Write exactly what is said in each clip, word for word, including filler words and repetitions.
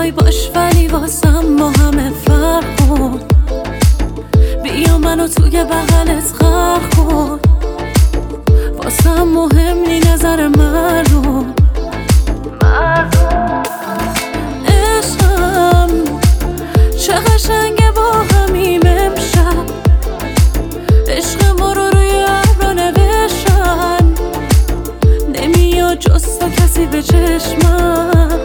میخوای باش ولی واسم با همه فرق کن. بیا منو توی بغلت غرق کن. واسم مهم نی نظر مردم. عشقم چه قشنگه با همیم امشب. عشق ما رو روی ابرا نوشتن. نمیاد جز تو کسی به چشمم.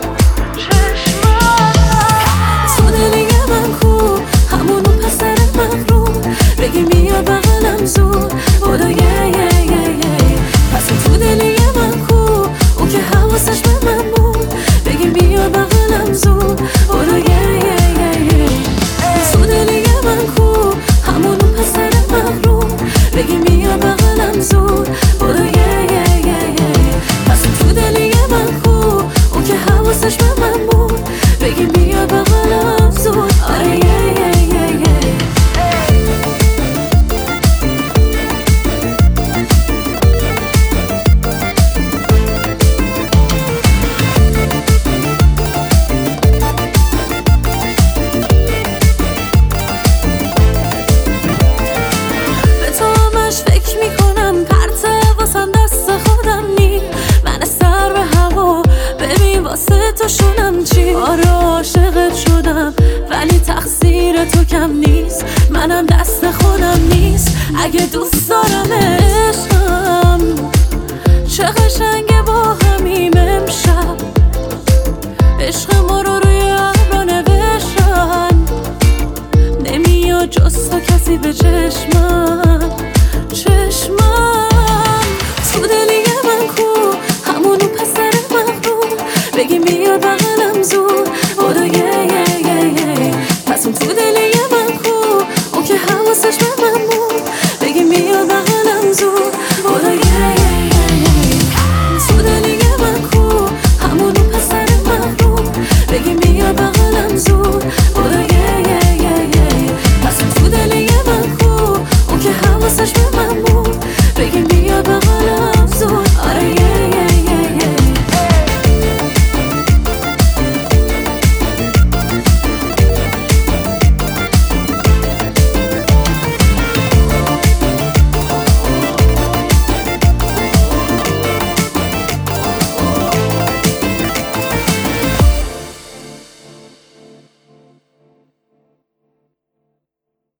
تو دلی من کو همونو پسر مغروم. بگی بیا بغلم زود بودو یه یه یه یه. پس تو دلی من کو اون که حواسش به من بود. بگی بیا بغلم زود بودو یه یه یه یه. تو دلی من کو همونو پسر مغروم. بگی بیا بغلم زود بودو یه یه یه یه. پس تو دلی من کو اون که حواسش به من بود. بگی بیا بغلم زود آره یه یه یه یه. به تو همش فکر میکنم پرته واسم دست خودم نی. من سر به هوا ببین واسه تو شدم چی. آره عاشقت شدم ولی تقصیر تو کم نیست. منم دست خودم نیست اگه دوست دارم. عشقم چه قشنگه با همیم امشب. عشق ما رو روی ابرا نوشتن. نمیاد جز تو کسی به چشمم. چشمم تو دلی من کو همونو پسر مغروم. بگی بیا بغلم زود